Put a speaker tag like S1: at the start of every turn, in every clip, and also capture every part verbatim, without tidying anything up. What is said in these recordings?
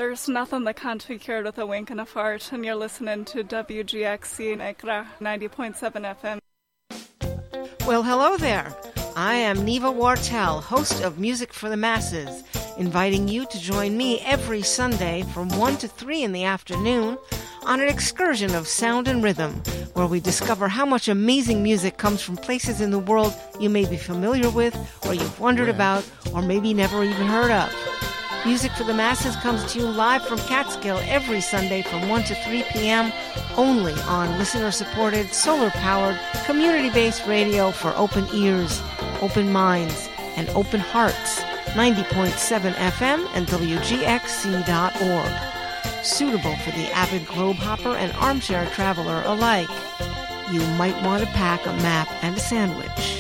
S1: there's nothing that can't be cured with a wink and a fart, and you're listening to W G X C Negra ninety point seven F M.
S2: Well, hello there. I am Neva Wartel, host of Music for the Masses, inviting you to join me every Sunday from one to three in the afternoon on an excursion of sound and rhythm, where we discover how much amazing music comes from places in the world you may be familiar with, or you've wondered about, or maybe never even heard of. Music for the Masses comes to you live from Catskill every Sunday from one to three p.m. only on listener-supported, solar-powered, community-based radio for open ears, open minds, and open hearts. ninety point seven F M and W G X C dot org. Suitable for the avid globe hopper and armchair traveler alike. You might want to pack a map and a sandwich.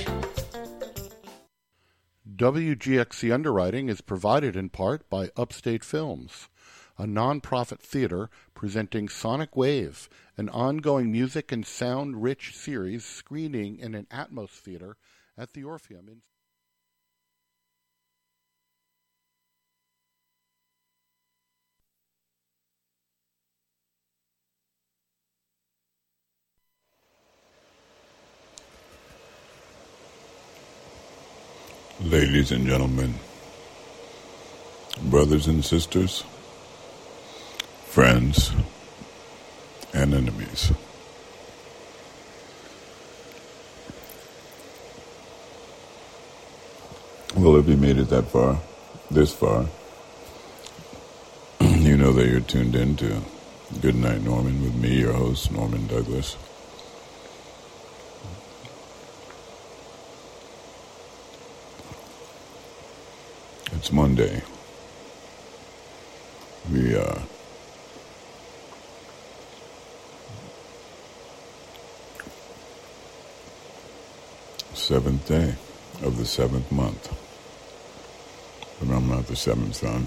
S3: W G X C underwriting is provided in part by Upstate Films, a non-profit theater presenting Sonic Wave, an ongoing music and sound-rich series screening in an Atmos theater at the Orpheum in
S4: Ladies and gentlemen, brothers and sisters, friends and enemies, well, if you made it that far, this far, you know that you're tuned in to Good Night Norman with me, your host, Norman Douglas. It's Monday. We, uh, seventh day of the seventh month. But I'm not the seventh son.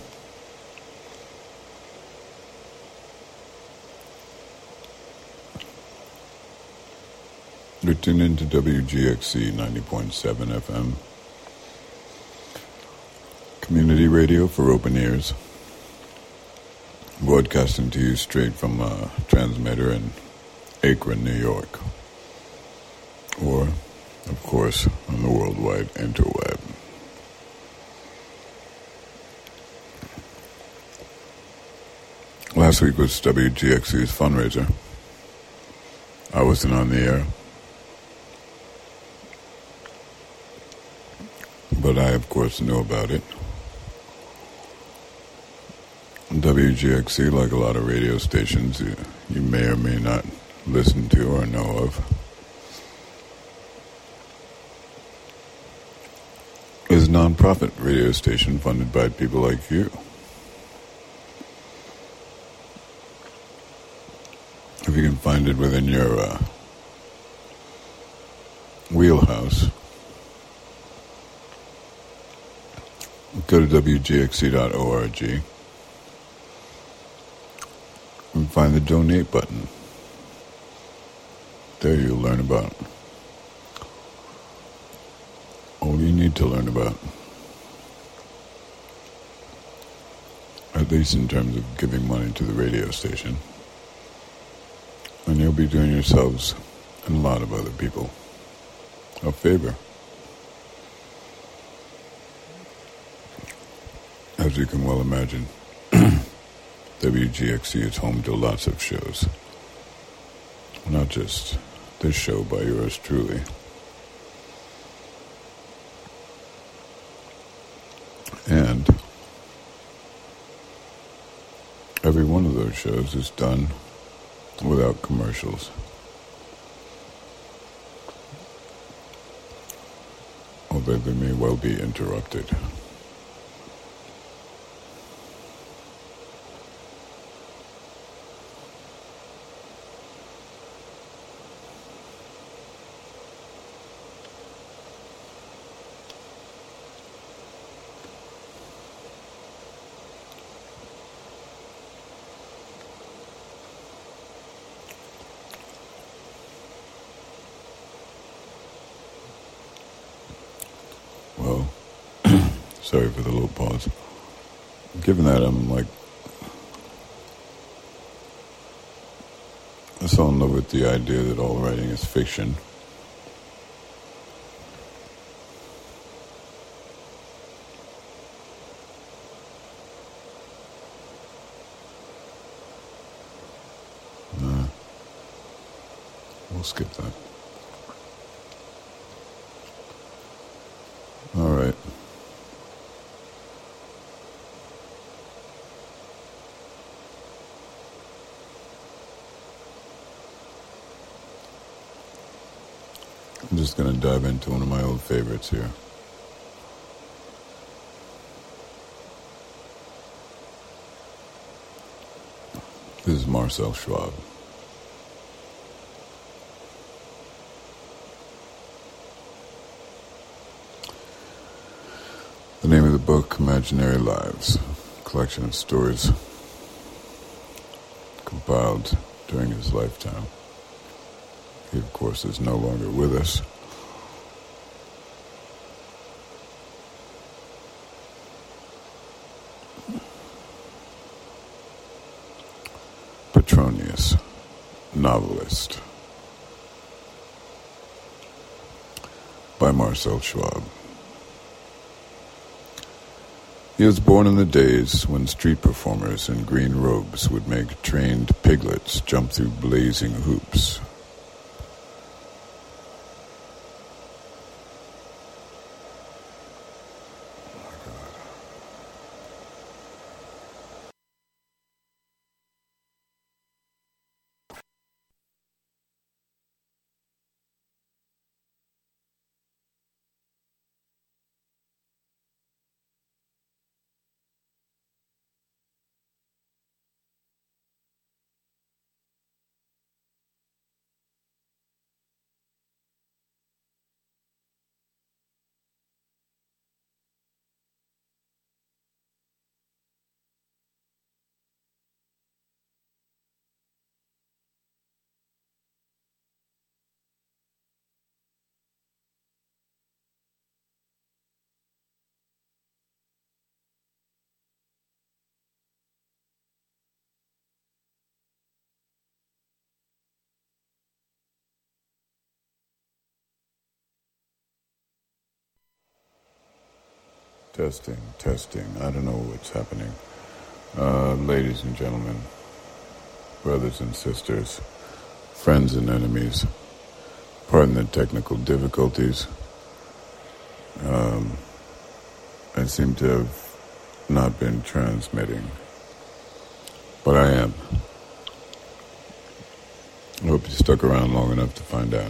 S4: You're tuned into W G X C ninety point seven F M. Community radio for open ears, broadcasting to you straight from a transmitter in Akron, New York, or, of course, on the worldwide interweb. Last week was W G X C's fundraiser. I wasn't on the air, but I, of course, knew about it. W G X C, like a lot of radio stations you, you may or may not listen to or know of, is a non-profit radio station funded by people like you. If you can find it within your uh, wheelhouse, go to W G X C dot org. And find the donate button. There you'll learn about all you need to learn about. At least in terms of giving money to the radio station. And you'll be doing yourselves and a lot of other people a favor. As you can well imagine, W G X C is home to lots of shows. Not just this show by yours truly. And every one of those shows is done without commercials. Although they may well be interrupted. Well, sorry for the little pause. Given that I'm like I fell in love with the idea that all writing is fiction. Nah. We'll skip that. All right. I'm just going to dive into one of my old favorites here. This is Marcel Schwab. The name of the book, Imaginary Lives, a collection of stories compiled during his lifetime. He, of course, is no longer with us. Petronius, novelist, by Marcel Schwab. He was born in the days when street performers in green robes would make trained piglets jump through blazing hoops. Testing, testing. I don't know what's happening. Uh, ladies and gentlemen, brothers and sisters, friends and enemies, pardon the technical difficulties. Um, I seem to have not been transmitting, but I am. I hope you stuck around long enough to find out.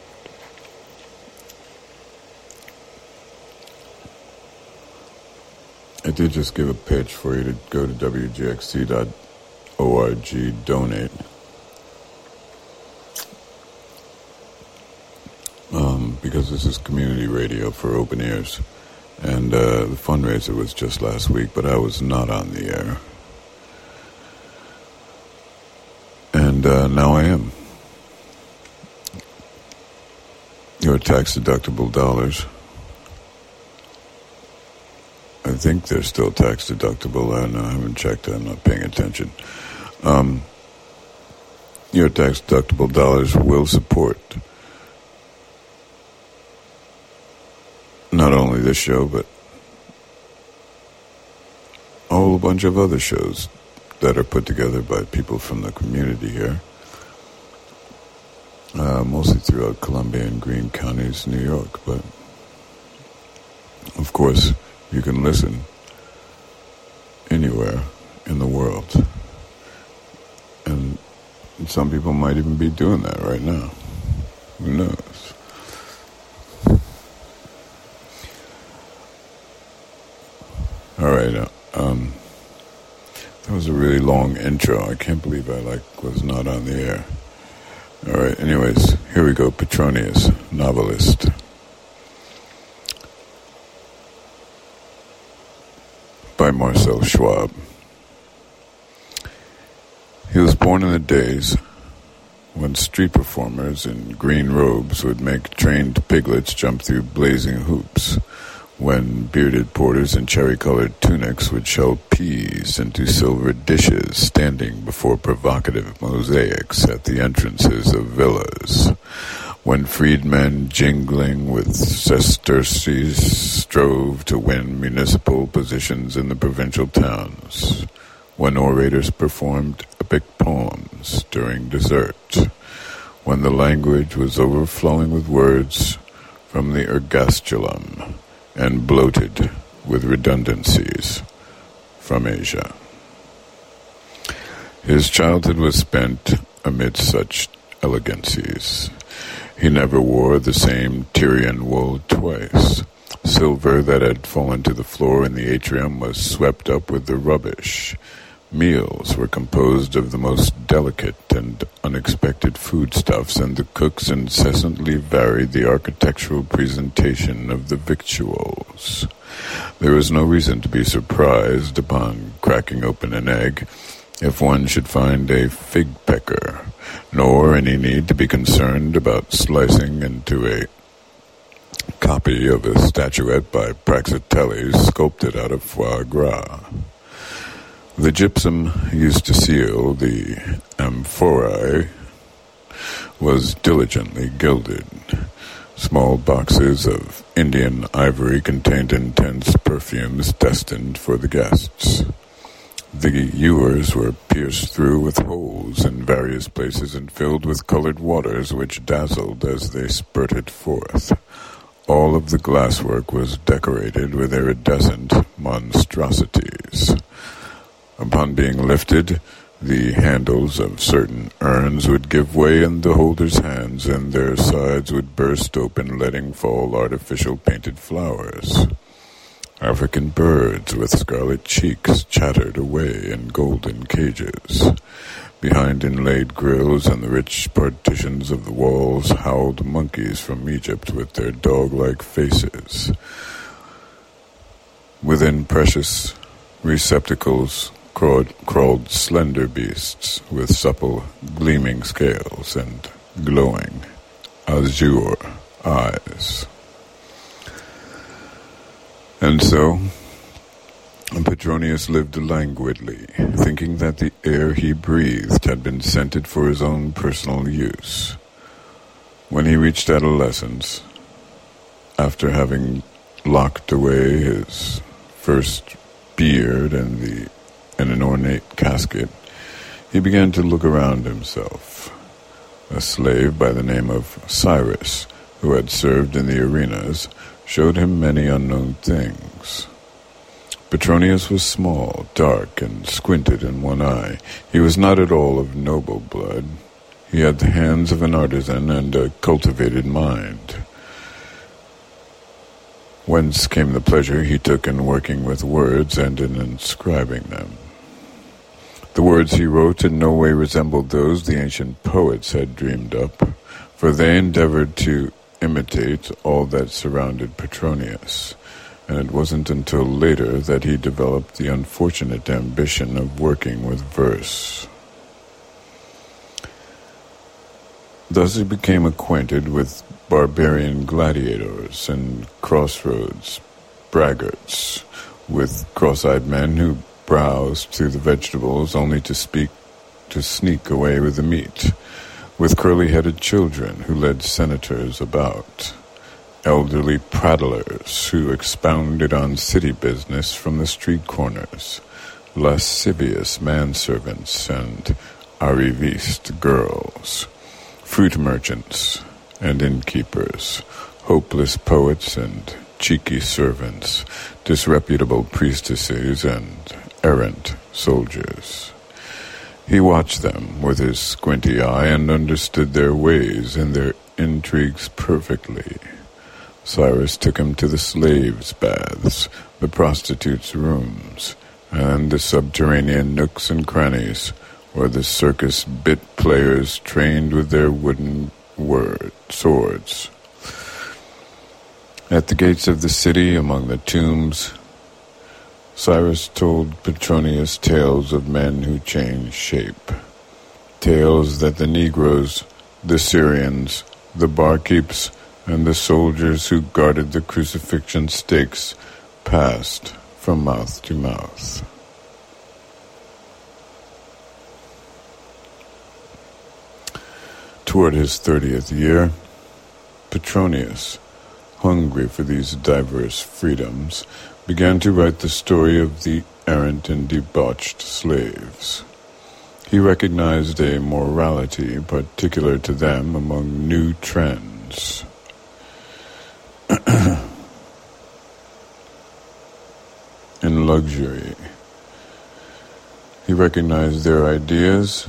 S4: I did just give a pitch for you to go to W G X C dot org, donate. Um, because this is community radio for open ears. And uh, the fundraiser was just last week, but I was not on the air. And uh, now I am. Your tax-deductible dollars. I think they're still tax-deductible. I, know, I haven't checked. I'm not paying attention. Um, your tax-deductible dollars will support not only this show, but a whole bunch of other shows that are put together by people from the community here, uh, mostly throughout Columbia and Greene counties, New York. But, of course, you can listen anywhere in the world. And some people might even be doing that right now. Who knows? All right. Uh, um, that was a really long intro. I can't believe I like was not on the air. All right. Anyways, here we go. Petronius, novelist. By Marcel Schwab. He was born in the days when street performers in green robes would make trained piglets jump through blazing hoops, when bearded porters in cherry-colored tunics would shell peas into silver dishes standing before provocative mosaics at the entrances of villas, when freedmen jingling with sesterces strove to win municipal positions in the provincial towns, when orators performed epic poems during dessert, when the language was overflowing with words from the ergastulum and bloated with redundancies from Asia. His childhood was spent amid such elegancies. He never wore the same Tyrian wool twice. Silver that had fallen to the floor in the atrium was swept up with the rubbish. Meals were composed of the most delicate and unexpected foodstuffs, and the cooks incessantly varied the architectural presentation of the victuals. There was no reason to be surprised, upon cracking open an egg, if one should find a fig pecker, nor any need to be concerned about slicing into a copy of a statuette by Praxiteles sculpted out of foie gras. The gypsum used to seal the amphorae was diligently gilded. Small boxes of Indian ivory contained intense perfumes destined for the guests. The ewers were pierced through with holes in various places and filled with colored waters which dazzled as they spurted forth. All of the glasswork was decorated with iridescent monstrosities. Upon being lifted, the handles of certain urns would give way in the holders' hands, and their sides would burst open, letting fall artificial painted flowers. African birds with scarlet cheeks chattered away in golden cages. Behind inlaid grills and the rich partitions of the walls howled monkeys from Egypt with their dog-like faces. Within precious receptacles crawled, crawled slender beasts with supple, gleaming scales and glowing azure eyes. And so Petronius lived languidly, thinking that the air he breathed had been scented for his own personal use. When he reached adolescence, after having locked away his first beard in the in an ornate casket, he began to look around himself. A slave by the name of Cyrus, who had served in the arenas, showed him many unknown things. Petronius was small, dark, and squinted in one eye. He was not at all of noble blood. He had the hands of an artisan and a cultivated mind. Whence came the pleasure he took in working with words and in inscribing them. The words he wrote in no way resembled those the ancient poets had dreamed up, for they endeavored to imitate all that surrounded Petronius, and it wasn't until later that he developed the unfortunate ambition of working with verse. Thus he became acquainted with barbarian gladiators and crossroads braggarts, with cross-eyed men who browsed through the vegetables only to speak to sneak away with the meat, with curly-headed children who led senators about, elderly prattlers who expounded on city business from the street corners, lascivious manservants and arriviste girls, fruit merchants and innkeepers, hopeless poets and cheeky servants, disreputable priestesses and errant soldiers. He watched them with his squinty eye and understood their ways and their intrigues perfectly. Cyrus took him to the slaves' baths, the prostitutes' rooms, and the subterranean nooks and crannies where the circus bit players trained with their wooden word, swords. At the gates of the city, among the tombs, Cyrus told Petronius tales of men who changed shape, tales that the Negroes, the Syrians, the barkeeps, and the soldiers who guarded the crucifixion stakes passed from mouth to mouth. Toward his thirtieth year, Petronius, hungry for these diverse freedoms, began to write the story of the errant and debauched slaves. He recognized a morality particular to them among new trends. In luxury, he recognized their ideas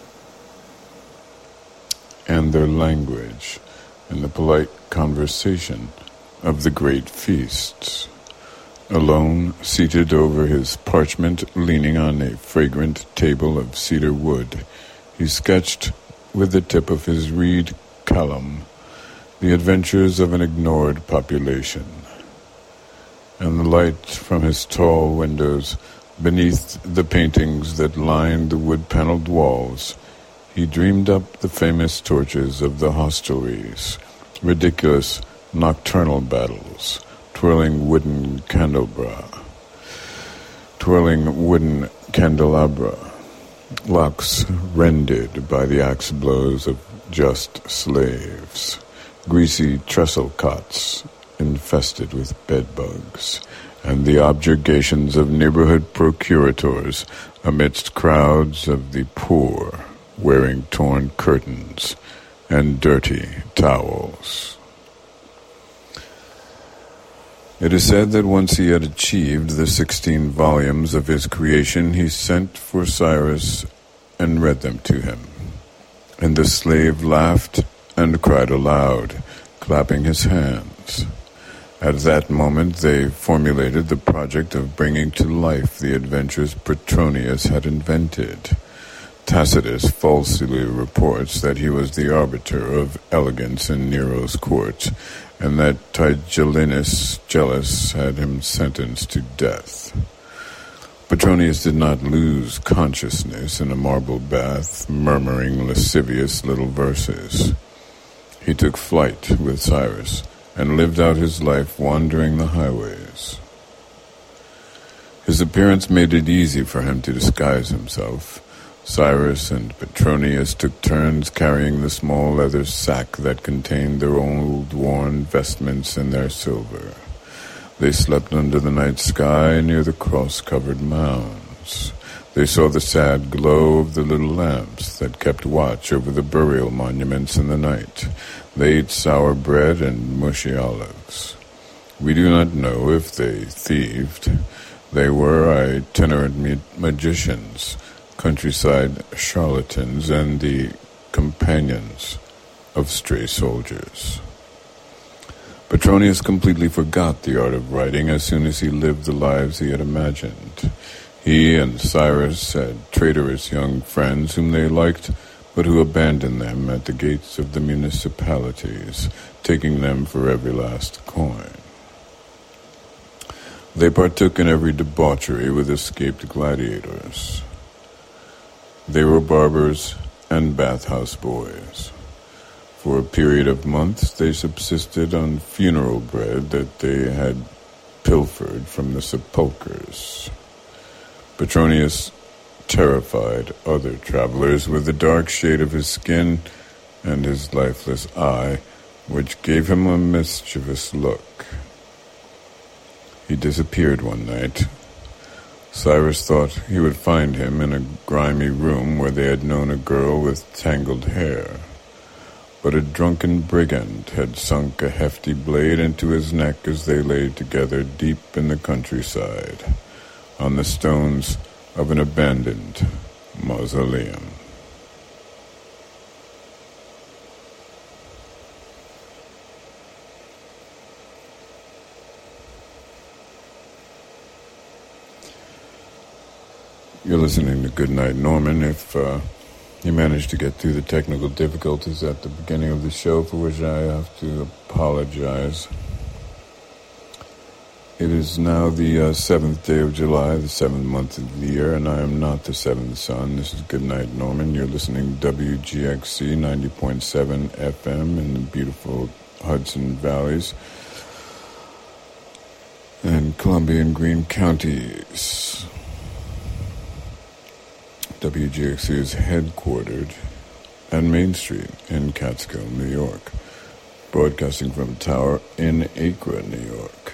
S4: and their language in the polite conversation of the great feasts. Alone, seated over his parchment, leaning on a fragrant table of cedar wood, he sketched with the tip of his reed calum the adventures of an ignored population. And the light from his tall windows, beneath the paintings that lined the wood-paneled walls, he dreamed up the famous torches of the hostelries, ridiculous nocturnal battles, twirling wooden candelabra, twirling wooden candelabra, locks rended by the axe blows of just slaves, greasy trestle cots infested with bedbugs, and the objurgations of neighborhood procurators amidst crowds of the poor wearing torn curtains and dirty towels. It is said that once he had achieved the sixteen volumes of his creation, he sent for Cyrus and read them to him. And the slave laughed and cried aloud, clapping his hands. At that moment they formulated the project of bringing to life the adventures Petronius had invented. Tacitus falsely reports that he was the arbiter of elegance in Nero's court, and that Tigellinus, jealous, had him sentenced to death. Petronius did not lose consciousness in a marble bath, murmuring lascivious little verses. He took flight with Cyrus and lived out his life wandering the highways. His appearance made it easy for him to disguise himself. Cyrus and Petronius took turns carrying the small leather sack that contained their old worn vestments and their silver. They slept under the night sky near the cross-covered mounds. They saw the sad glow of the little lamps that kept watch over the burial monuments in the night. They ate sour bread and mushy olives. We do not know if they thieved. They were itinerant magicians, countryside charlatans, and the companions of stray soldiers. Petronius completely forgot the art of writing as soon as he lived the lives he had imagined. He and Cyrus had traitorous young friends whom they liked, but who abandoned them at the gates of the municipalities, taking them for every last coin. They partook in every debauchery with escaped gladiators. They were barbers and bathhouse boys. For a period of months they subsisted on funeral bread that they had pilfered from the sepulchres. Petronius terrified other travelers with the dark shade of his skin and his lifeless eye, which gave him a mischievous look. He disappeared one night. Cyrus thought he would find him in a grimy room where they had known a girl with tangled hair. But a drunken brigand had sunk a hefty blade into his neck as they lay together deep in the countryside, on the stones of an abandoned mausoleum. You're listening to Goodnight Norman. If uh, you managed to get through the technical difficulties at the beginning of the show, for which I have to apologize. It is now the uh, seventh day of July, the seventh month of the year, and I am not the seventh son. This is Goodnight Norman. You're listening to W G X C ninety point seven F M in the beautiful Hudson valleys and Columbia and Greene counties. W G X C is headquartered at Main Street in Catskill, New York, broadcasting from a tower in Acra, New York.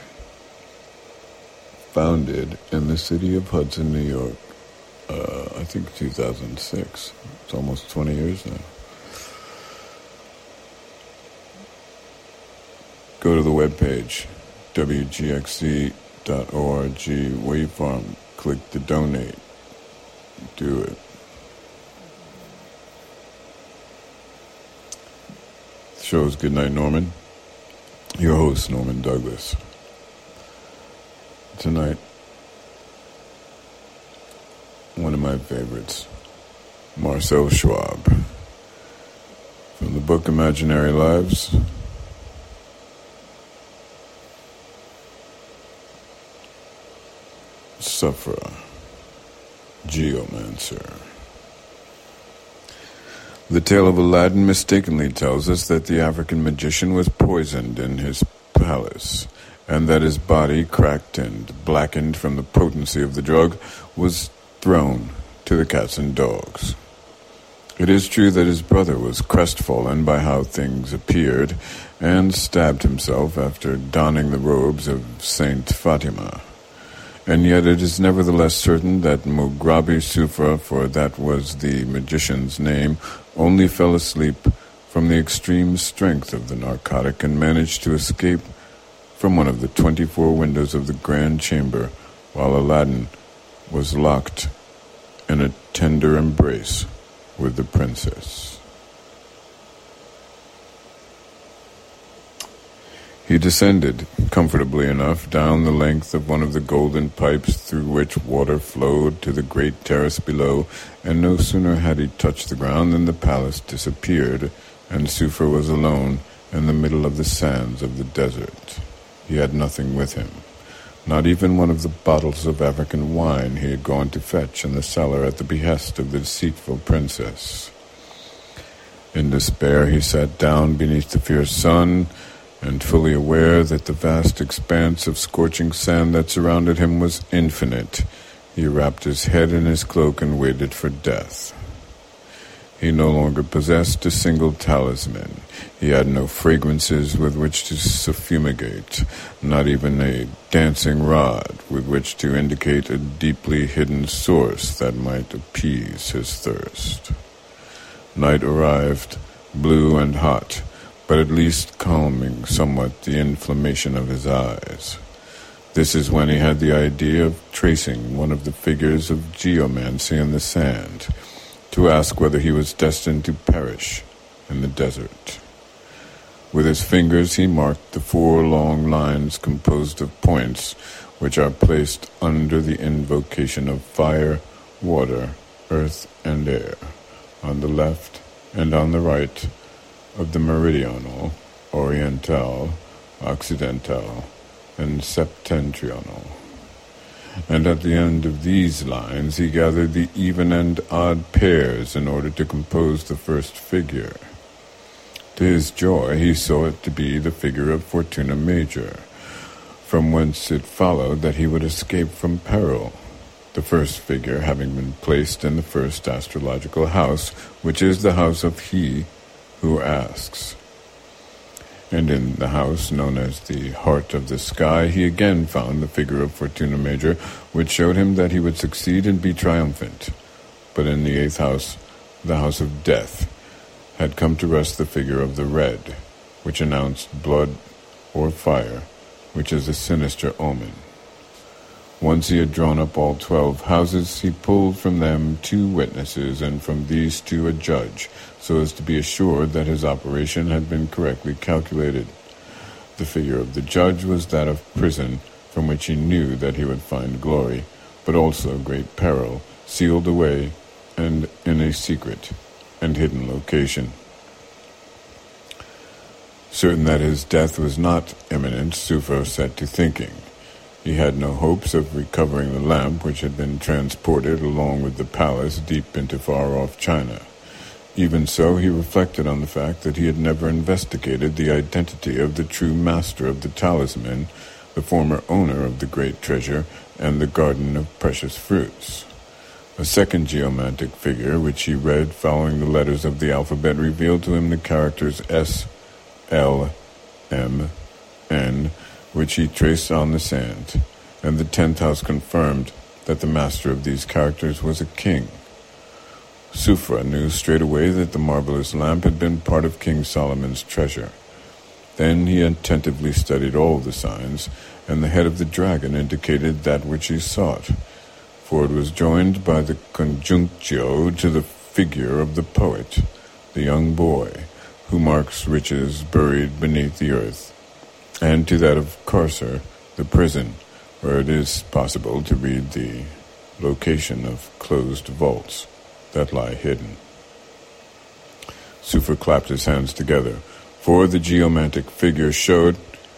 S4: Founded in the city of Hudson, New York, uh, I think two thousand six. It's almost twenty years now. Go to the webpage, W G X C dot org, Wavefarm, click the donate. Do it. The show is Goodnight Norman. Your host, Norman Douglas. Tonight, one of my favorites, Marcel Schwab. From the book Imaginary Lives. Sufra, Geomancer. The tale of Aladdin mistakenly tells us that the African magician was poisoned in his palace, and that his body, cracked and blackened from the potency of the drug, was thrown to the cats and dogs. It is true that his brother was crestfallen by how things appeared, and stabbed himself after donning the robes of Saint Fatima. And yet it is nevertheless certain that Mugrabi Sufra, for that was the magician's name, only fell asleep from the extreme strength of the narcotic and managed to escape from one of the twenty-four windows of the grand chamber while Aladdin was locked in a tender embrace with the princess. He descended, comfortably enough, down the length of one of the golden pipes through which water flowed to the great terrace below, and no sooner had he touched the ground than the palace disappeared, and Sufra was alone in the middle of the sands of the desert. He had nothing with him, not even one of the bottles of African wine he had gone to fetch in the cellar at the behest of the deceitful princess. In despair he sat down beneath the fierce sun, and fully aware that the vast expanse of scorching sand that surrounded him was infinite, he wrapped his head in his cloak and waited for death. He no longer possessed a single talisman. He had no fragrances with which to suffumigate, not even a dancing rod with which to indicate a deeply hidden source that might appease his thirst. Night arrived, blue and hot, but at least calming somewhat the inflammation of his eyes. This is when he had the idea of tracing one of the figures of geomancy in the sand, to ask whether he was destined to perish in the desert. With his fingers he marked the four long lines composed of points, which are placed under the invocation of fire, water, earth, and air, on the left and on the right of the meridional, oriental, occidental, and septentrional. And at the end of these lines he gathered the even and odd pairs in order to compose the first figure. To his joy he saw it to be the figure of Fortuna Major, from whence it followed that he would escape from peril, the first figure having been placed in the first astrological house, which is the house of he who asks. And in the house known as the Heart of the Sky, he again found the figure of Fortuna Major, which showed him that he would succeed and be triumphant. But in the eighth house, the house of Death, had come to rest the figure of the Red, which announced blood or fire, which is a sinister omen. Once he had drawn up all twelve houses, he pulled from them two witnesses, and from these two a judge, so as to be assured that his operation had been correctly calculated. The figure of the judge was that of prison, from which he knew that he would find glory, but also great peril, sealed away and in a secret and hidden location. Certain that his death was not imminent, Sufra set to thinking. He had no hopes of recovering the lamp which had been transported along with the palace deep into far-off China. Even so, he reflected on the fact that he had never investigated the identity of the true master of the talisman, the former owner of the great treasure and the garden of precious fruits. A second geomantic figure, which he read following the letters of the alphabet, revealed to him the characters S, L, M, N, which he traced on the sand, and the tenth house confirmed that the master of these characters was a king. Sufra knew straight away that the marvelous lamp had been part of King Solomon's treasure. Then he attentively studied all the signs, and the head of the dragon indicated that which he sought, for it was joined by the conjunctio to the figure of the poet, the young boy, who marks riches buried beneath the earth, and to that of Carcer, the prison, where it is possible to read the location of closed vaults that lie hidden. Sufra clapped his hands together, for the geomantic figure showed...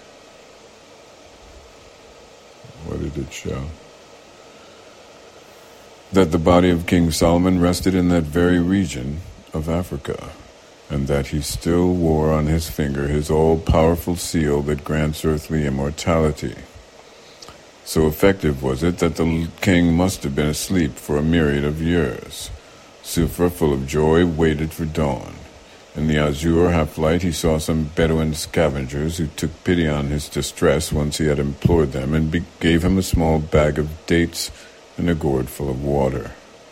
S4: What did it show? That the body of King Solomon rested in that very region of Africa, and that he still wore on his finger his all-powerful seal that grants earthly immortality. So effective was it that the king must have been asleep for a myriad of years. Sufra, full of joy, waited for dawn. In the azure half-light he saw some Bedouin scavengers who took pity on his distress once he had implored them, and be- gave him a small bag of dates and a gourd full of water.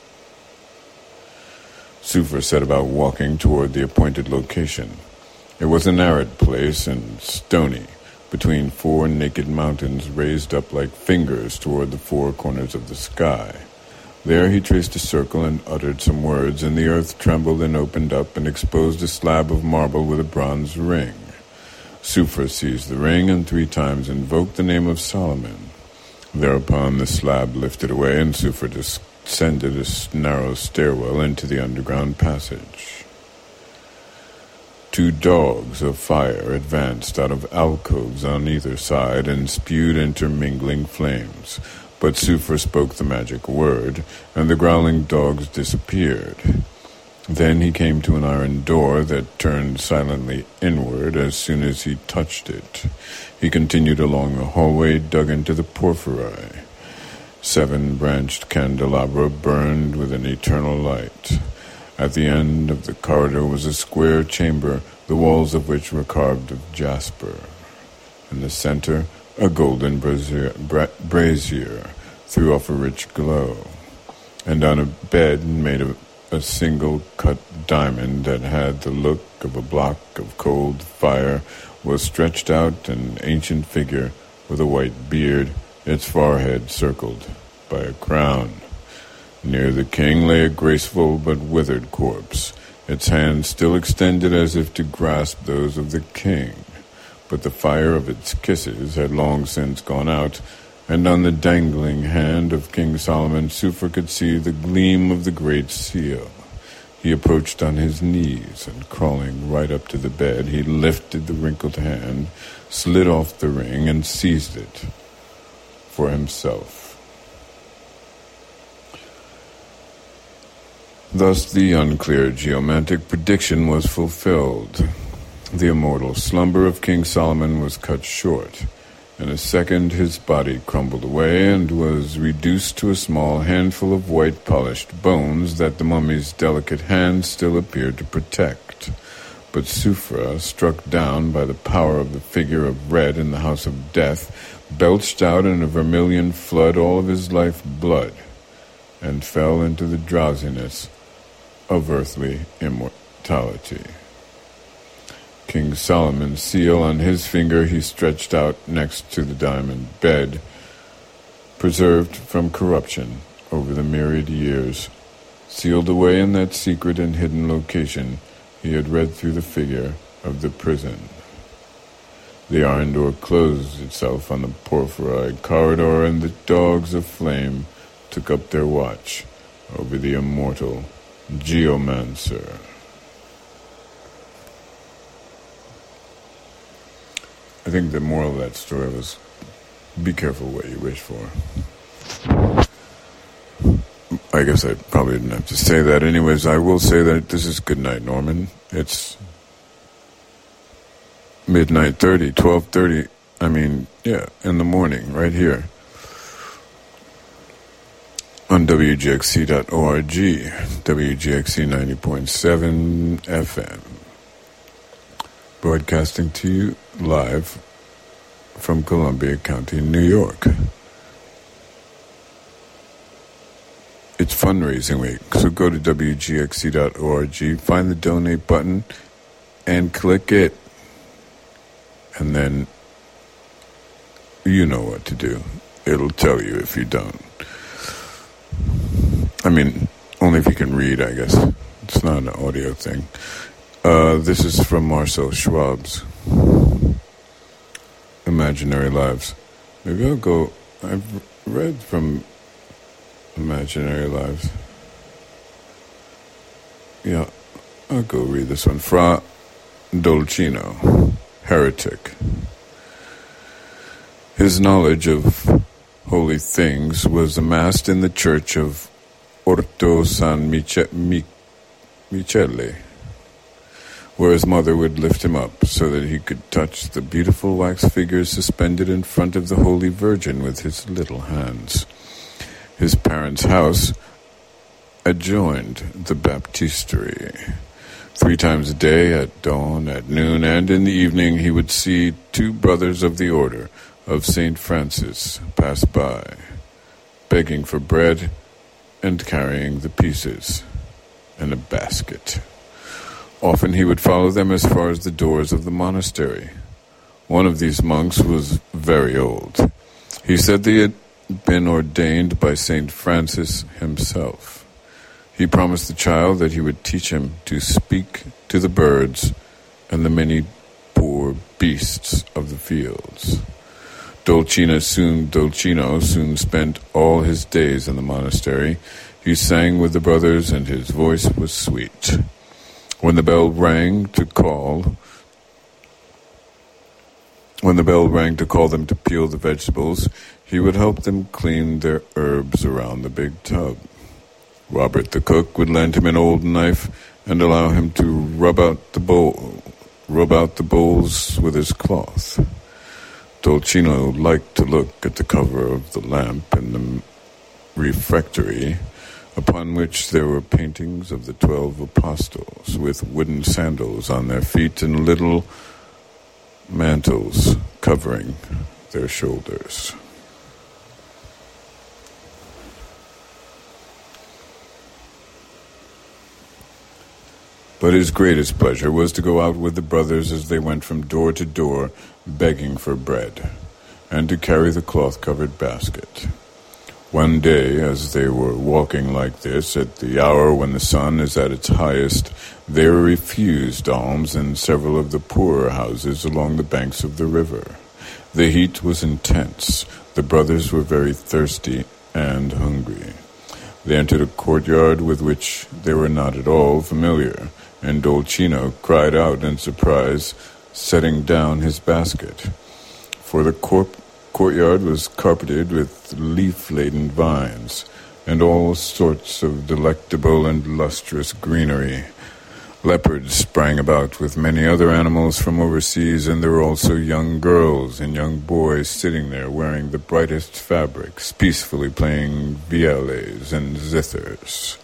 S4: Sufra set about walking toward the appointed location. It was an arid place and stony, between four naked mountains raised up like fingers toward the four corners of the sky. There he traced a circle and uttered some words, and the earth trembled and opened up and exposed a slab of marble with a bronze ring. Sufra seized the ring and three times invoked the name of Solomon. Thereupon the slab lifted away, and Sufra descended a narrow stairwell into the underground passage. Two dogs of fire advanced out of alcoves on either side and spewed intermingling flames. But Sufra spoke the magic word, and the growling dogs disappeared. Then he came to an iron door that turned silently inward as soon as he touched it. He continued along the hallway dug into the porphyry. Seven-branched candelabra burned with an eternal light. At the end of the corridor was a square chamber, the walls of which were carved of jasper. In the center, a golden brazier, bra- brazier threw off a rich glow, and on a bed made of a single cut diamond that had the look of a block of cold fire was stretched out an ancient figure with a white beard, its forehead circled by a crown. Near the king lay a graceful but withered corpse, its hands still extended as if to grasp those of the king. But the fire of its kisses had long since gone out, and on the dangling hand of King Solomon, Sufra could see the gleam of the great seal. He approached on his knees, and crawling right up to the bed, he lifted the wrinkled hand, slid off the ring, and seized it for himself. Thus the unclear geomantic prediction was fulfilled. The immortal slumber of King Solomon was cut short. In a second his body crumbled away and was reduced to a small handful of white polished bones that the mummy's delicate hand still appeared to protect. But Sufra, struck down by the power of the figure of red in the house of death, belched out in a vermilion flood all of his life blood, and fell into the drowsiness of earthly immortality. King Solomon's seal on his finger he stretched out next to the diamond bed, preserved from corruption over the myriad years, sealed away in that secret and hidden location he had read through the figure of the prison. The iron door closed itself on the porphyry corridor, and the dogs of flame took up their watch over the immortal geomancer. I think the moral of that story was, be careful what you wish for. I guess I probably didn't have to say that. Anyways, I will say that this is Goodnight Norman. It's midnight thirty, twelve thirty. I mean, yeah, in the morning, right here on W G X C dot org, W G X C ninety point seven F M, broadcasting to you live from Columbia County, New York. It's fundraising week, so go to W G X C dot org, find the donate button, and click it. And then you know what to do. It'll tell you if you don't. I mean, only if you can read, I guess. It's not an audio thing. Uh, this is from Marcel Schwab's Imaginary Lives. Maybe I'll go... I've read from Imaginary Lives. Yeah, I'll go read this one. Fra Dolcino, Heretic. His knowledge of holy things was amassed in the church of Orto San Miche- Mi- Michele, where his mother would lift him up so that he could touch the beautiful wax figures suspended in front of the Holy Virgin with his little hands. His parents' house adjoined the baptistery. Three times a day, at dawn, at noon, and in the evening, he would see two brothers of the order of Saint Francis pass by, begging for bread and carrying the pieces in a basket. Often he would follow them as far as the doors of the monastery. One of these monks was very old. He said they had been ordained by Saint Francis himself. He promised the child that he would teach him to speak to the birds and the many poor beasts of the fields. Dolcino soon, Dolcino soon spent all his days in the monastery. He sang with the brothers, and his voice was sweet. When the bell rang to call, when the bell rang to call them to peel the vegetables, he would help them clean their herbs around the big tub. Robert the cook would lend him an old knife and allow him to rub out the bowl, rub out the bowls with his cloth. Dolcino liked to look at the cover of the lamp in the refectory, upon which there were paintings of the twelve apostles with wooden sandals on their feet and little mantles covering their shoulders. But his greatest pleasure was to go out with the brothers as they went from door to door begging for bread, and to carry the cloth-covered basket. One day, as they were walking like this, at the hour when the sun is at its highest, they were refused alms in several of the poorer houses along the banks of the river. The heat was intense. The brothers were very thirsty and hungry. They entered a courtyard with which they were not at all familiar, and Dolcino cried out in surprise, setting down his basket. For the court courtyard was carpeted with leaf-laden vines, and all sorts of delectable and lustrous greenery. Leopards sprang about with many other animals from overseas, and there were also young girls and young boys sitting there wearing the brightest fabrics, peacefully playing violas and zithers.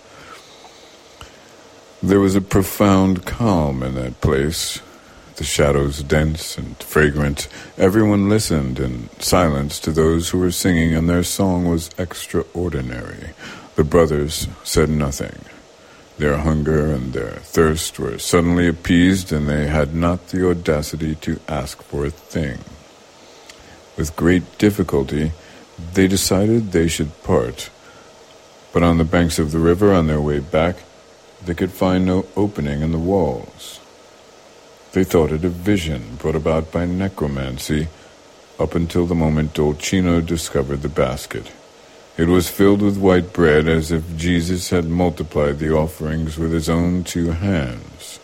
S4: There was a profound calm in that place, the shadows dense and fragrant. Everyone listened in silence to those who were singing, and their song was extraordinary. The brothers said nothing. Their hunger and their thirst were suddenly appeased, and they had not the audacity to ask for a thing. With great difficulty, they decided they should part. But on the banks of the river, on their way back, they could find no opening in the walls. They thought it a vision brought about by necromancy, up until the moment Dolcino discovered the basket. It was filled with white bread, as if Jesus had multiplied the offerings with his own two hands.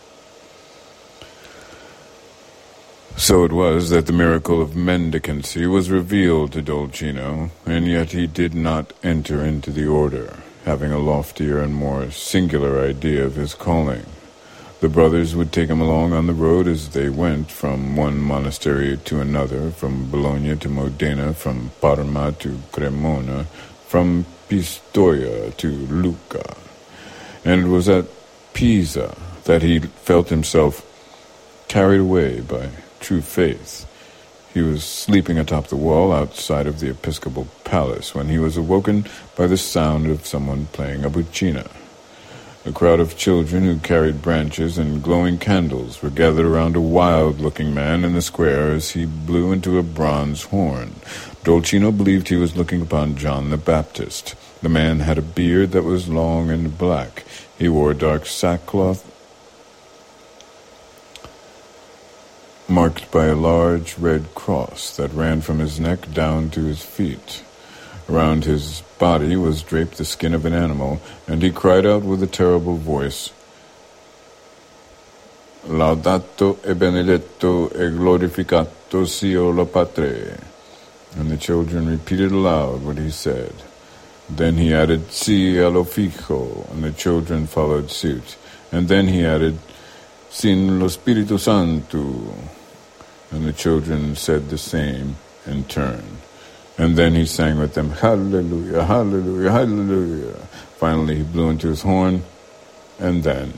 S4: So it was that the miracle of mendicancy was revealed to Dolcino, and yet he did not enter into the order. having a loftier and more singular idea of his calling. The brothers would take him along on the road as they went from one monastery to another, from Bologna to Modena, from Parma to Cremona, from Pistoia to Lucca. And it was at Pisa that he felt himself carried away by true faith. He was sleeping atop the wall outside of the episcopal palace when he was awoken by the sound of someone playing a buccina. A crowd of children who carried branches and glowing candles were gathered around a wild-looking man in the square as he blew into a bronze horn. Dolcino believed he was looking upon John the Baptist. The man had a beard that was long and black. He wore dark sackcloth marked by a large red cross that ran from his neck down to his feet. Around his body was draped the skin of an animal, and he cried out with a terrible voice, Laudato e benedetto e glorificato sia lo Patre. And the children repeated aloud what he said. Then he added, Sia lo Figlio, and the children followed suit. And then he added, Sin lo Spirito Santo, and the children said the same in turn. And then he sang with them, Hallelujah, Hallelujah, Hallelujah. Finally he blew into his horn, and then...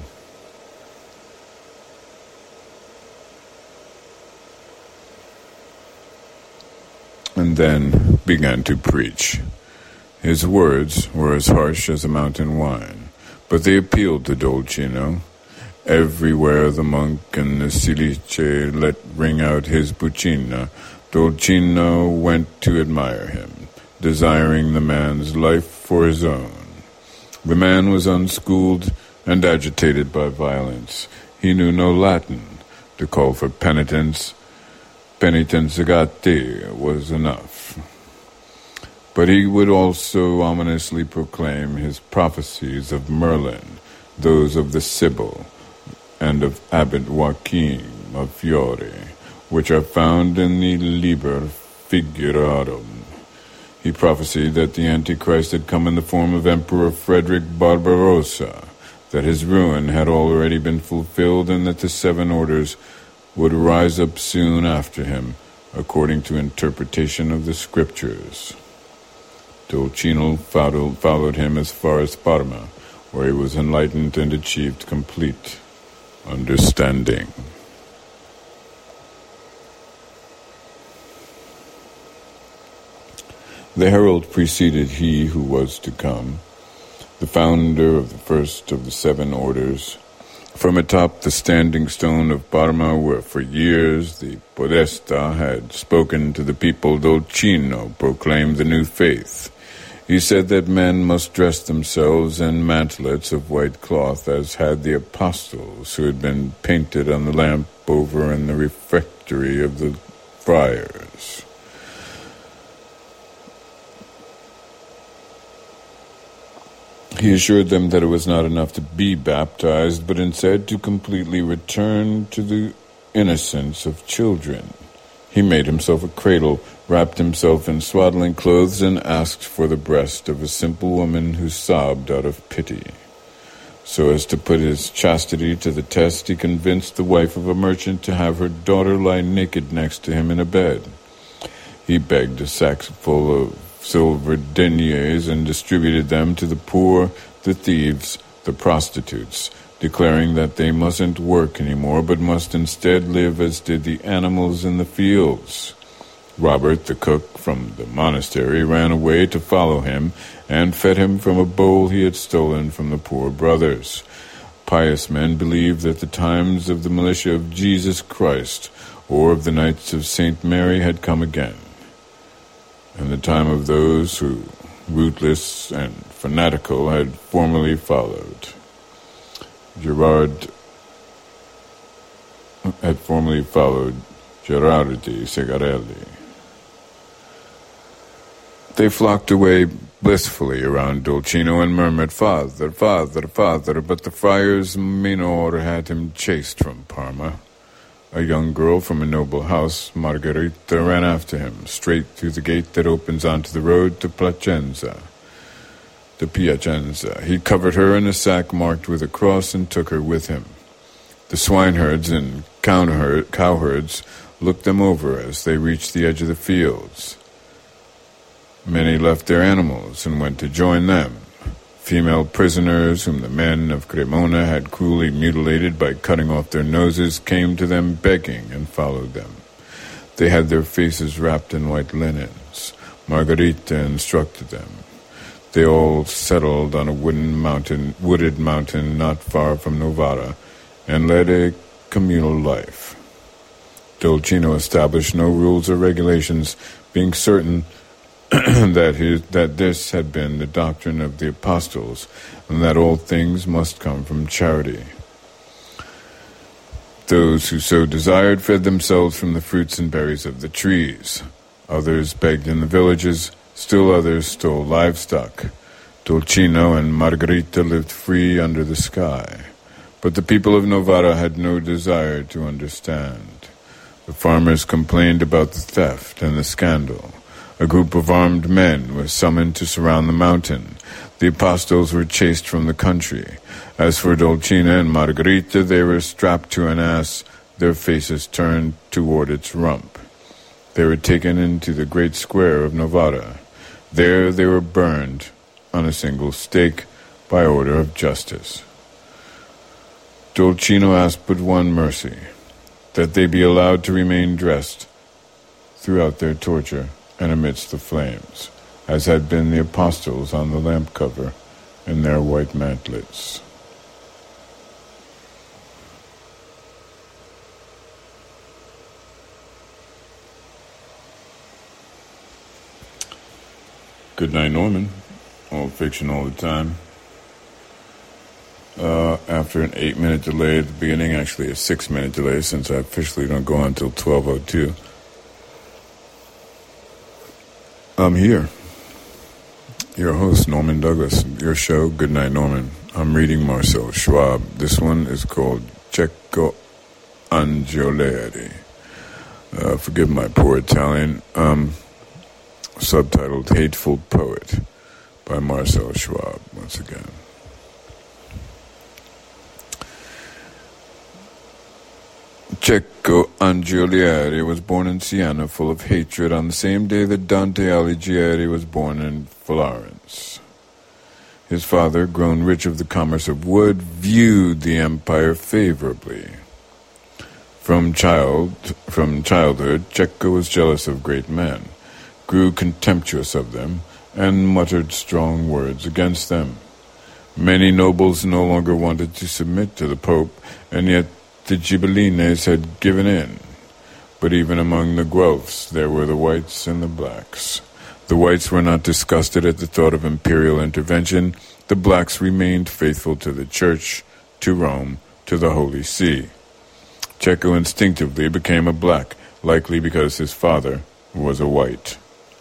S4: and then began to preach. His words were as harsh as a mountain wine, but they appealed to Dolcino. Everywhere the monk and the Silice let ring out his buccina, Dolcino went to admire him, desiring the man's life for his own. The man was unschooled and agitated by violence. He knew no Latin. To call for penitence, penitentiate was enough. But he would also ominously proclaim his prophecies of Merlin, those of the Sibyl, and of Abbot Joachim of Fiore, which are found in the Liber Figurarum. He prophesied that the Antichrist had come in the form of Emperor Frederick Barbarossa, that his ruin had already been fulfilled, and that the seven orders would rise up soon after him, according to interpretation of the Scriptures. Dolcino followed him as far as Parma, where he was enlightened and achieved complete understanding. The herald preceded he who was to come, the founder of the first of the seven orders. From atop the standing stone of Parma, where for years the Podesta had spoken to the people, Dolcino proclaimed the new faith. He said that men must dress themselves in mantlets of white cloth, as had the apostles who had been painted on the lamp over in the refectory of the friars. He assured them that it was not enough to be baptized, but instead to completely return to the innocence of children. He made himself a cradle, wrapped himself in swaddling clothes, and asked for the breast of a simple woman who sobbed out of pity. So as to put his chastity to the test, he convinced the wife of a merchant to have her daughter lie naked next to him in a bed. He begged a sack full of silver deniers and distributed them to the poor, the thieves, the prostitutes, declaring that they mustn't work anymore, but must instead live as did the animals in the fields. Robert, the cook from the monastery, ran away to follow him and fed him from a bowl he had stolen from the poor brothers. Pious men believed that the times of the militia of Jesus Christ or of the Knights of Saint Mary had come again, and the time of those who, rootless and fanatical, had formerly followed. Gerard had formerly followed Gerardi Segarelli. They flocked away blissfully around Dolcino and murmured, Father, Father, Father, but the friars minor had him chased from Parma. A young girl from a noble house, Margherita, ran after him, straight through the gate that opens onto the road to Placenza. to Piacenza. He covered her in a sack marked with a cross and took her with him. The swineherds and cowherds looked them over as they reached the edge of the fields. Many left their animals and went to join them. Female prisoners, whom the men of Cremona had cruelly mutilated by cutting off their noses, came to them begging and followed them. They had their faces wrapped in white linens. Margarita instructed them. They all settled on a wooden mountain, wooded mountain not far from Novara, and led a communal life. Dolcino established no rules or regulations, being certain that his, that this had been the doctrine of the apostles, and that all things must come from charity. Those who so desired fed themselves from the fruits and berries of the trees. Others begged in the villages, still others stole livestock. Dolcino and Margarita lived free under the sky, but the people of Novara had no desire to understand. The farmers complained about the theft and the scandal. A group of armed men was summoned to surround the mountain. The apostles were chased from the country. As for Dolcina and Margarita, they were strapped to an ass, their faces turned toward its rump. They were taken into the great square of Novara. There they were burned on a single stake by order of justice. Dolcino asked but one mercy, that they be allowed to remain dressed throughout their torture and amidst the flames, as had been the apostles on the lamp cover in their white mantlets. Good night, Norman. All fiction all the time. Uh, after an eight-minute delay at the beginning, actually a six-minute delay since I officially don't go on until twelve oh two. I'm here. Your host, Norman Douglas. Your show, Good Night, Norman. I'm reading Marcel Schwab. This one is called Cecco Angioleri. Uh, forgive my poor Italian. Um, subtitled Hateful Poet by Marcel Schwab, once again. Cecco Angioleri was born in Siena, full of hatred, on the same day that Dante Alighieri was born in Florence. His father, grown rich of the commerce of wood, viewed the empire favorably. From child, from childhood, Cecco was jealous of great men, grew contemptuous of them, and muttered strong words against them. Many nobles no longer wanted to submit to the Pope, and yet the Ghibellines had given in. But even among the Guelphs there were the whites and the blacks. The whites were not disgusted at the thought of imperial intervention. The blacks remained faithful to the Church, to Rome, to the Holy See. Cecco instinctively became a black, likely because his father was a white.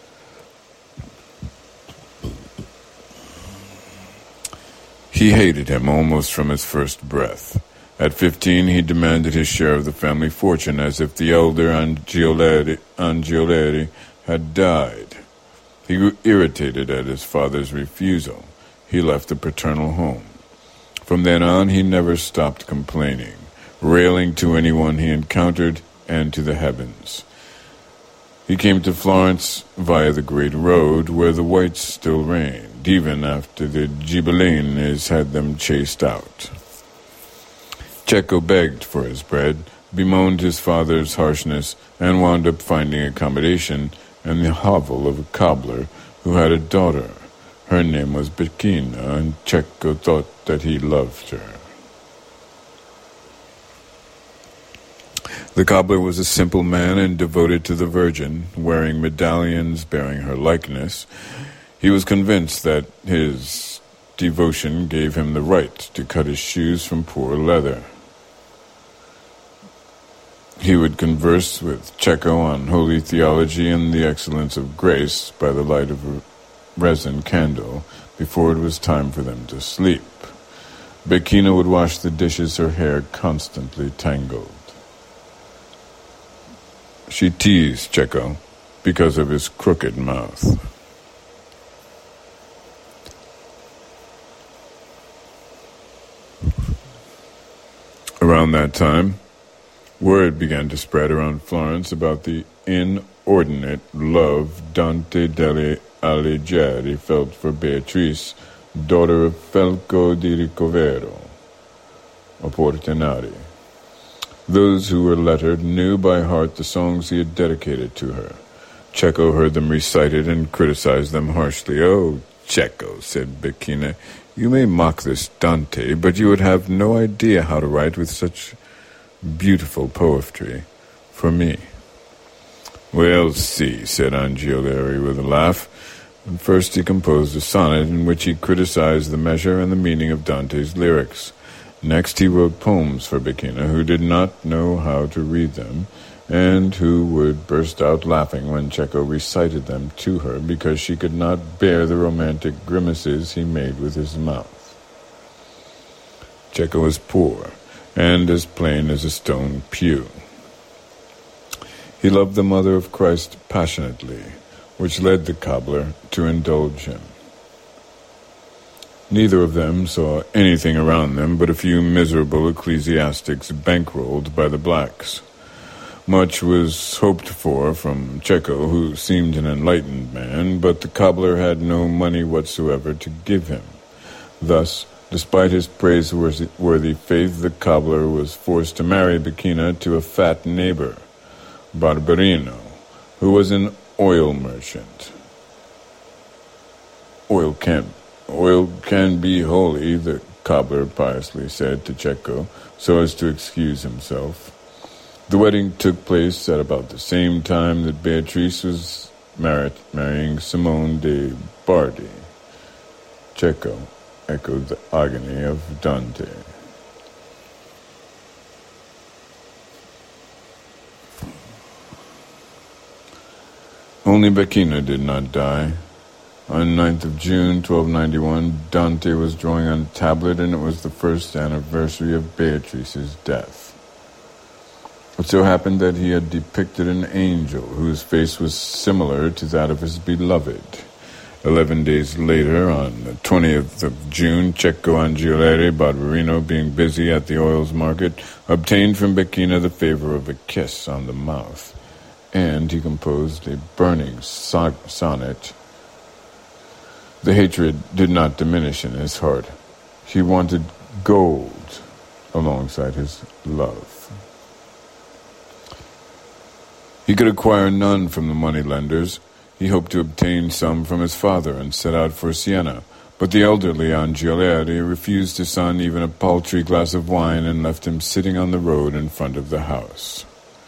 S4: He hated him almost from his first breath. At fifteen, he demanded his share of the family fortune, as if the elder Angioleri, Angioleri had died. He grew irritated at his father's refusal. He left the paternal home. From then on, he never stopped complaining, railing to anyone he encountered and to the heavens. He came to Florence via the Great Road, where the whites still reigned, even after the Ghibellines had them chased out. Cecco begged for his bread, bemoaned his father's harshness, and wound up finding accommodation in the hovel of a cobbler who had a daughter. Her name was Becchina, and Cecco thought that he loved her. The cobbler was a simple man and devoted to the Virgin, wearing medallions bearing her likeness. He was convinced that his devotion gave him the right to cut his shoes from poor leather. He would converse with Cecco on holy theology and the excellence of grace by the light of a resin candle before it was time for them to sleep. Becchina would wash the dishes, her hair constantly tangled. She teased Cecco because of his crooked mouth. Around that time, word began to spread around Florence about the inordinate love Dante degli Alighieri felt for Beatrice, daughter of Felco di Ricovero, a Portinari. Those who were lettered knew by heart the songs he had dedicated to her. Cecco heard them recited and criticized them harshly. "Oh, Cecco," said Becchina, "you may mock this Dante, but you would have no idea how to write with such beautiful poetry for me." "We'll see," said Angiolari with a laugh. And first he composed a sonnet in which he criticized the measure and the meaning of Dante's lyrics. Next he wrote poems for Becchina, who did not know how to read them, and who would burst out laughing when Cecco recited them to her because she could not bear the romantic grimaces he made with his mouth. Cecco was poor, and as plain as a stone pew. He loved the Mother of Christ passionately, which led the cobbler to indulge him. Neither of them saw anything around them but a few miserable ecclesiastics bankrolled by the blacks. Much was hoped for from Cecco, who seemed an enlightened man, but the cobbler had no money whatsoever to give him. Thus, despite his praiseworthy faith, the cobbler was forced to marry Becchina to a fat neighbor, Barberino, who was an oil merchant. Oil can't Oil can be holy, the cobbler piously said to Cecco, so as to excuse himself. The wedding took place at about the same time that Beatrice was married, marrying Simone de Bardi. Cecco echoed the agony of Dante. Only Becchina did not die. On ninth of June, twelve ninety-one, Dante was drawing on a tablet, and it was the first anniversary of Beatrice's death. It so happened that he had depicted an angel whose face was similar to that of his beloved. Eleven days later, on the twentieth of June, Cecco Angiolari, Barberino, being busy at the oils market, obtained from Becchina the favor of a kiss on the mouth, and he composed a burning so- sonnet. The hatred did not diminish in his heart. He wanted gold alongside his love. He could acquire none from the moneylenders. He hoped to obtain some from his father and set out for Siena, but the elderly Angiolari refused his son even a paltry glass of wine and left him sitting on the road in front of the house.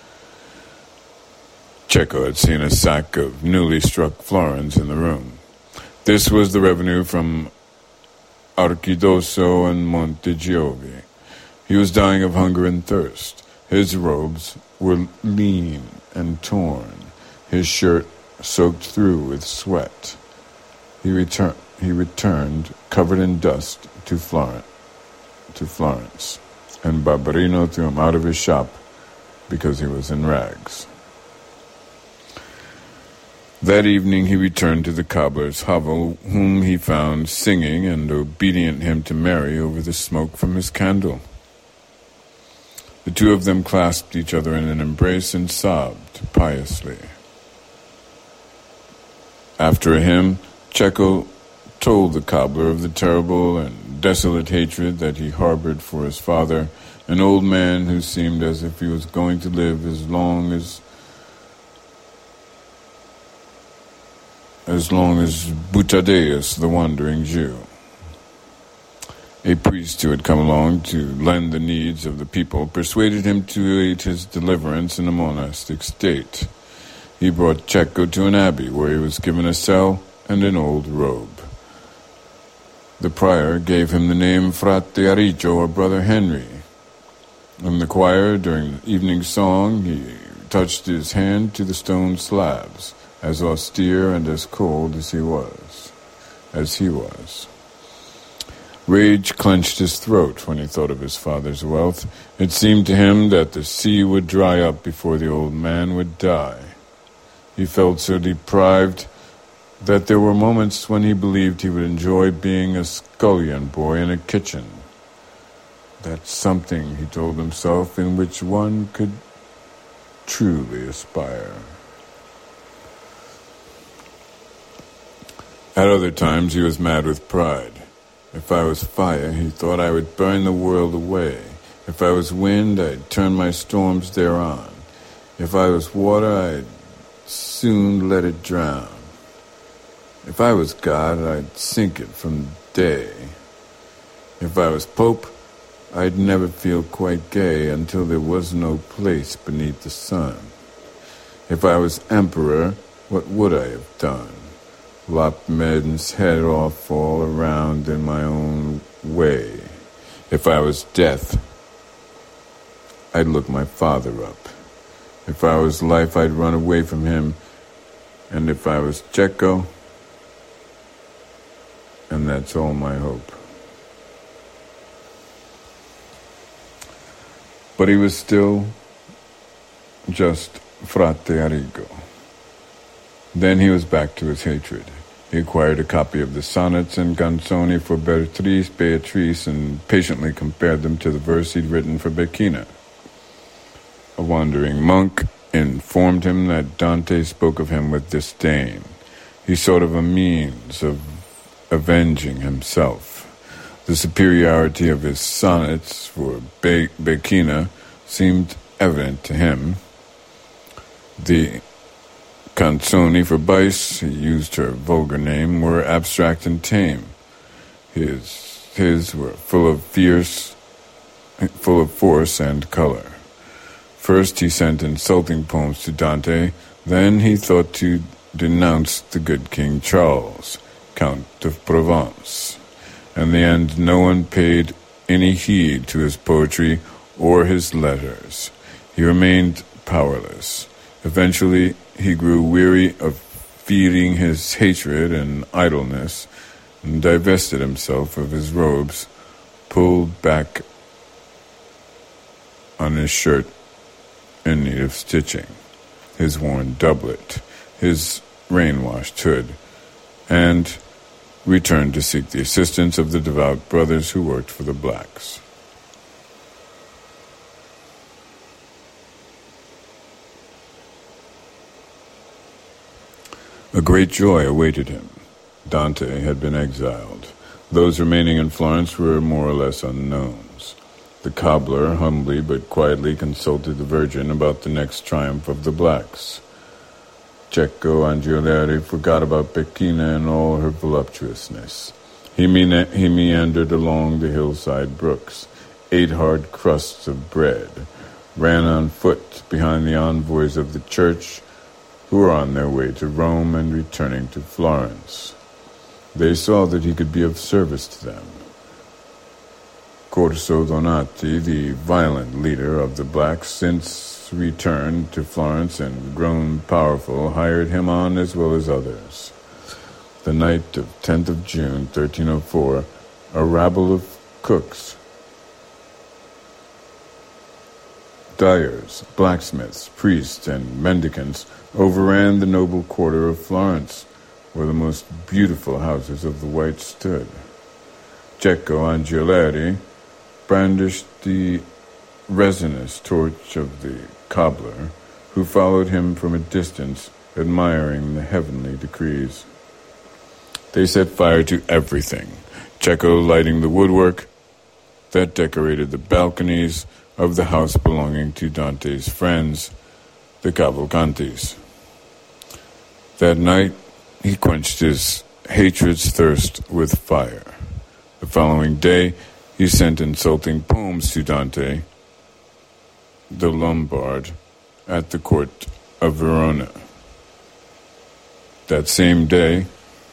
S4: Cecco had seen a sack of newly struck florins in the room. This was the revenue from Archidoso and Montegiovi. He was dying of hunger and thirst. His robes were lean and torn, his shirt soaked through with sweat. He, retur- he returned, covered in dust, to Florence, to Florence, and Barberino threw him out of his shop because he was in rags. That evening he returned to the cobbler's hovel, whom he found singing and obedient him to Mary over the smoke from his candle. The two of them clasped each other in an embrace and sobbed piously. After a hymn, Cecco told the cobbler of the terrible and desolate hatred that he harbored for his father, an old man who seemed as if he was going to live as long as as long as Butadeus, the wandering Jew. A priest who had come along to lend the needs of the people persuaded him to aid his deliverance in a monastic state. He brought Cecco to an abbey where he was given a cell and an old robe. The prior gave him the name Frate Aricio, or Brother Henry. In the choir, during the evening song, he touched his hand to the stone slabs, as austere and as cold as he was, as he was. Rage clenched his throat when he thought of his father's wealth. It seemed to him that the sea would dry up before the old man would die. He felt so deprived that there were moments when he believed he would enjoy being a scullion boy in a kitchen. that something, he told himself, in which one could truly aspire. At other times he was mad with pride. If I was fire, he thought I would burn the world away. If I was wind, I'd turn my storms thereon. If I was water, I'd soon let it drown. If I was God, I'd sink it from day. If I was Pope, I'd never feel quite gay until there was no place beneath the sun. If I was Emperor, what would I have done? Lop men's head off all around in my own way. If I was Death, I'd look my father up. If I was Life, I'd run away from him. And if I was Checo, and that's all my hope. But he was still just Frate Arrigo. Then he was back to his hatred. He acquired a copy of the sonnets and canzoni for Beatrice, Beatrice, and patiently compared them to the verse he'd written for Becchina. A wandering monk informed him that Dante spoke of him with disdain. He sought of a means of avenging himself. The superiority of his sonnets for Be- Becchina seemed evident to him. The canzoni for Bice, he used her vulgar name, were abstract and tame. His his were full of fierce, full of force and color. First he sent insulting poems to Dante, then he thought to denounce the good King Charles, Count of Provence. In the end, no one paid any heed to his poetry or his letters. He remained powerless. Eventually, he grew weary of feeding his hatred and idleness, and divested himself of his robes, pulled back on his shirt in need of stitching, his worn doublet, his rain-washed hood, and returned to seek the assistance of the devout brothers who worked for the blacks. A great joy awaited him. Dante had been exiled. Those remaining in Florence were more or less unknowns. The cobbler humbly but quietly consulted the Virgin about the next triumph of the blacks. Cecco Angioleri forgot about Becchina and all her voluptuousness. He, me- he meandered along the hillside brooks, ate hard crusts of bread, ran on foot behind the envoys of the church, who were on their way to Rome and returning to Florence. They saw that he could be of service to them. Corso Donati, the violent leader of the blacks, since returned to Florence and grown powerful, hired him on as well as others. The night of tenth of June, thirteen oh four, a rabble of cooks, dyers, blacksmiths, priests, and mendicants overran the noble quarter of Florence, where the most beautiful houses of the whites stood. Cecco Angioleri brandished the resinous torch of the cobbler, who followed him from a distance, admiring the heavenly decrees. They set fire to everything, Cecco lighting the woodwork that decorated the balconies of the house belonging to Dante's friends, the Cavalcantis. That night, he quenched his hatred's thirst with fire. The following day, he sent insulting poems to Dante, the Lombard, at the court of Verona. That same day,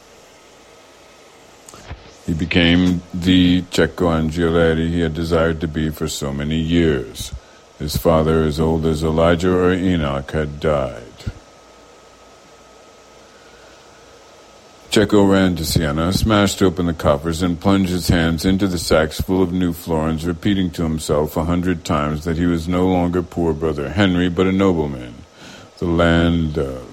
S4: he became the Cecco Angioleri he had desired to be for so many years. His father, as old as Elijah or Enoch, had died. Cecco ran to Siena, smashed open the coffers, and plunged his hands into the sacks full of new florins, repeating to himself a hundred times that he was no longer poor brother Henry, but a nobleman. The land of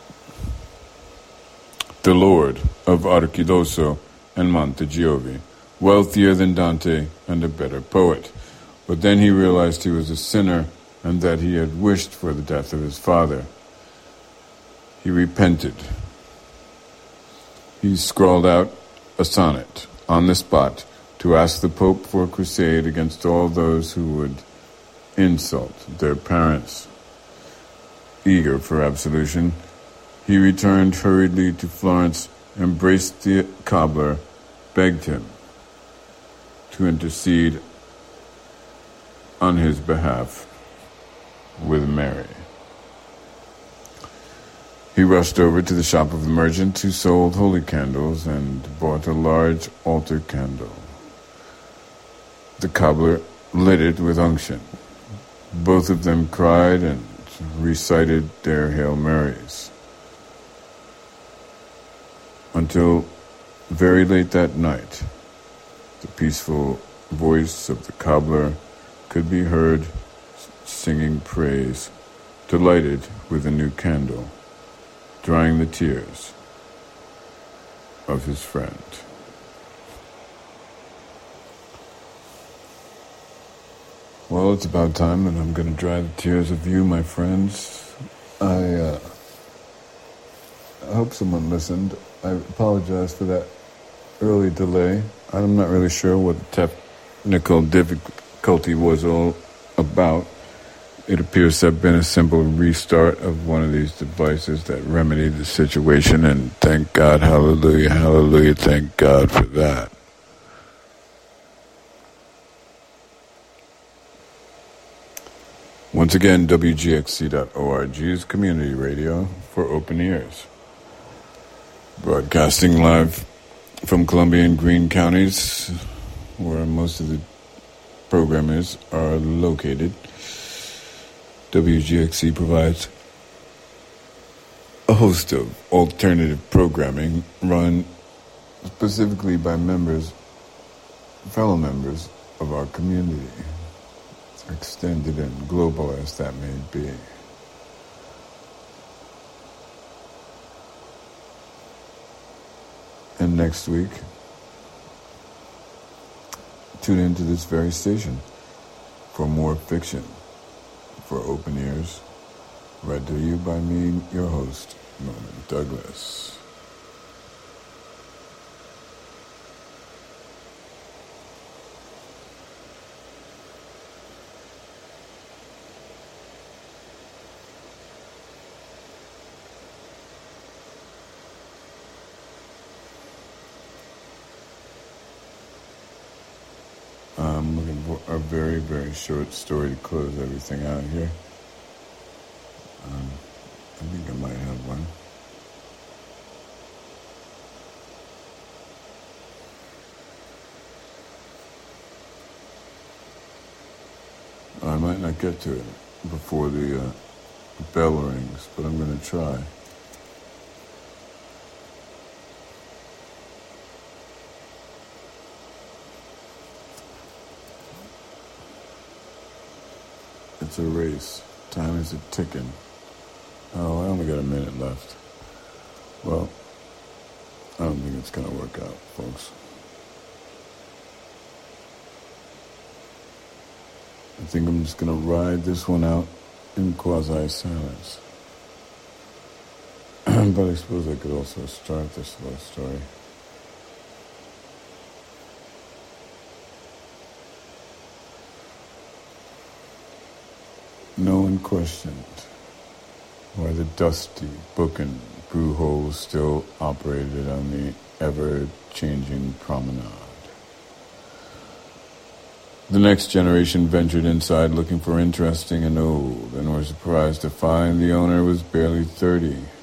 S4: the Lord of Archidoso and Monte Giovi, wealthier than Dante, and a better poet. But then he realized he was a sinner and that he had wished for the death of his father. He repented. He scrawled out a sonnet on the spot to ask the Pope for a crusade against all those who would insult their parents. Eager for absolution, he returned hurriedly to Florence, embraced the cobbler, begged him to intercede on his behalf with Mary. He rushed over to the shop of the merchant who sold holy candles and bought a large altar candle. The cobbler lit it with unction. Both of them cried and recited their Hail Marys. Until very late that night, the peaceful voice of the cobbler could be heard singing praise, delighted with a new candle, drying the tears of his friend. Well, it's about time that I'm going to dry the tears of you, my friends. I, uh, I hope someone listened. I apologize for that early delay. I'm not really sure what the technical difficulty was all about. It appears to have been a simple restart of one of these devices that remedied the situation, and thank God, hallelujah, hallelujah, thank God for that. Once again, W G X C dot org is community radio for open ears. Broadcasting live from Columbia and Greene counties, where most of the programmers are located. W G X C provides a host of alternative programming run specifically by members, fellow members of our community, extended and global as that may be. And next week, tune into this very station for more fiction for open ears, read to you by me, your host, Norman Douglas. I'm looking for a very, very short story to close everything out here. Um, I think I might have one. I might not get to it before the uh, bell rings, but I'm going to try. It's a race. Time is a-ticking. Oh, I only got a minute left. Well, I don't think it's going to work out, folks. I think I'm just going to ride this one out in quasi-silence. But I suppose I could also start this little story. No one questioned why the dusty, booking brew hole still operated on the ever-changing promenade. The next generation ventured inside looking for interesting and old, and were surprised to find the owner was barely thirty.